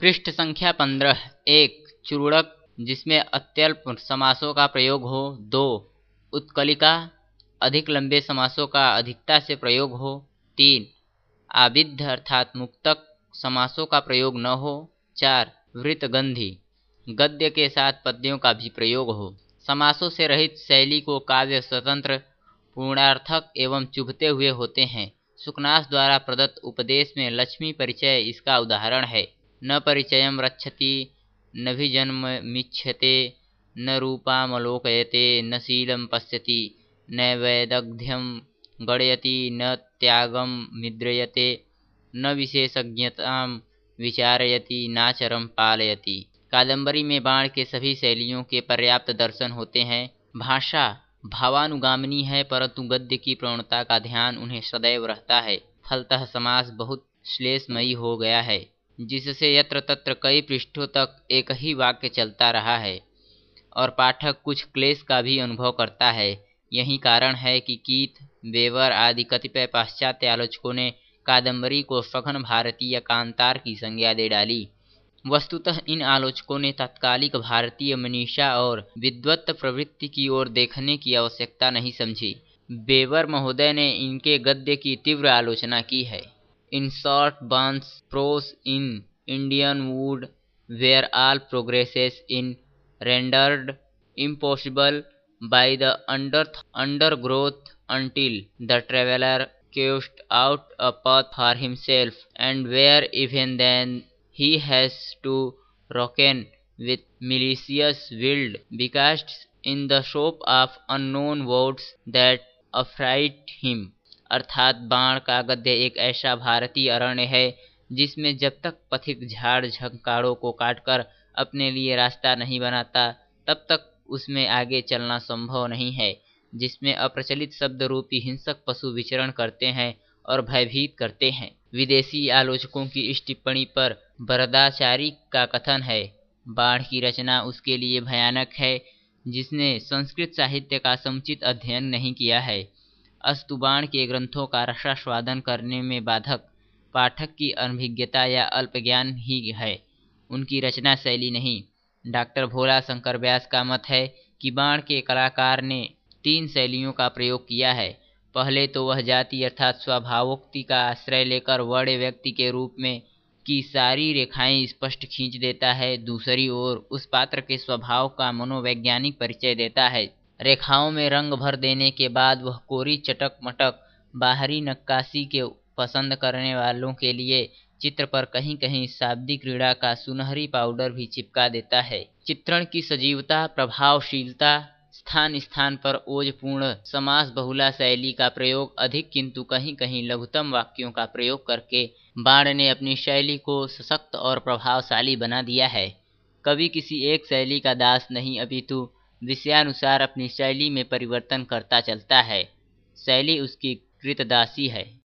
पृष्ठ संख्या 15। एक चूड़क जिसमें अत्यल्प समासों का प्रयोग हो। दो उत्कलिका अधिक लंबे समासों का अधिकता से प्रयोग हो। तीन आबिद्ध अर्थात मुक्तक समासों का प्रयोग न हो। चार वृत्तगंधी गद्य के साथ पद्यों का भी प्रयोग हो। समासों से रहित शैली को काव्य स्वतंत्र पूर्णार्थक एवं चुभते हुए होते हैं। सुकनास द्वारा प्रदत्त उपदेश में लक्ष्मी परिचय इसका उदाहरण है। न परिचयम रक्षति नभिजन्ममिच्छते न रूपामलोकयते न शीलं पश्यति न वैदग्ध्यं गणयति न त्यागं निद्रयते न विशेषज्ञतां विचारयति नाचरं पालयति। कादंबरी में बाण के सभी शैलियों के पर्याप्त दर्शन होते हैं। भाषा भावानुगामिनी है, परंतु गद्य की प्रवणता का ध्यान उन्हें सदैव रहता है। फलतः समास बहुत श्लेषमयी हो गया है, जिससे यत्र तत्र कई पृष्ठों तक एक ही वाक्य चलता रहा है और पाठक कुछ क्लेश का भी अनुभव करता है। यही कारण है कि कीथ, बेवर आदि कतिपय पाश्चात्य आलोचकों ने कादंबरी को सघन भारतीय कांतार की संज्ञा दे डाली। वस्तुतः इन आलोचकों ने तत्कालिक भारतीय मनीषा और विद्वत प्रवृत्ति की ओर देखने की आवश्यकता नहीं समझी। बेवर महोदय ने इनके गद्य की तीव्र आलोचना की है। In short burns pros in Indian wood where all progresses in rendered impossible by the undergrowth until the traveler carved out a path for himself, and where even then he has to reckon with malicious wild becasts in the shop of unknown words that affright him। अर्थात बाण का गद्य एक ऐसा भारतीय अरण्य है जिसमें जब तक पथिक झाड़ झंकारों को काटकर अपने लिए रास्ता नहीं बनाता तब तक उसमें आगे चलना संभव नहीं है, जिसमें अप्रचलित शब्द रूपी हिंसक पशु विचरण करते हैं और भयभीत करते हैं। विदेशी आलोचकों की इस टिप्पणी पर बरदाचारी का कथन है, बाण की रचना उसके लिए भयानक है जिसने संस्कृत साहित्य का समुचित अध्ययन नहीं किया है। अस्तु बाण के ग्रंथों का रसास्वादन करने में बाधक पाठक की अनभिज्ञता या अल्पज्ञान ही है, उनकी रचना शैली नहीं। डॉक्टर भोला शंकर व्यास का मत है कि बाण के कलाकार ने तीन शैलियों का प्रयोग किया है। पहले तो वह जाति अर्थात स्वभावोक्ति का आश्रय लेकर बड़े व्यक्ति के रूप में की सारी रेखाएं स्पष्ट खींच देता है। दूसरी ओर उस पात्र के स्वभाव का मनोवैज्ञानिक परिचय देता है। रेखाओं में रंग भर देने के बाद वह कोरी चटक मटक बाहरी नक्काशी के पसंद करने वालों के लिए चित्र पर कहीं कहीं शाब्दिक क्रीड़ा का सुनहरी पाउडर भी चिपका देता है। चित्रण की सजीवता, प्रभावशीलता, स्थान स्थान पर ओजपूर्ण समास बहुला शैली का प्रयोग अधिक, किंतु कहीं कहीं लघुतम वाक्यों का प्रयोग करके बाण ने अपनी शैली को सशक्त और प्रभावशाली बना दिया है। कवि किसी एक शैली का दास नहीं, अपितु विषयानुसार अपनी शैली में परिवर्तन करता चलता है। शैली उसकी कृतदासी है।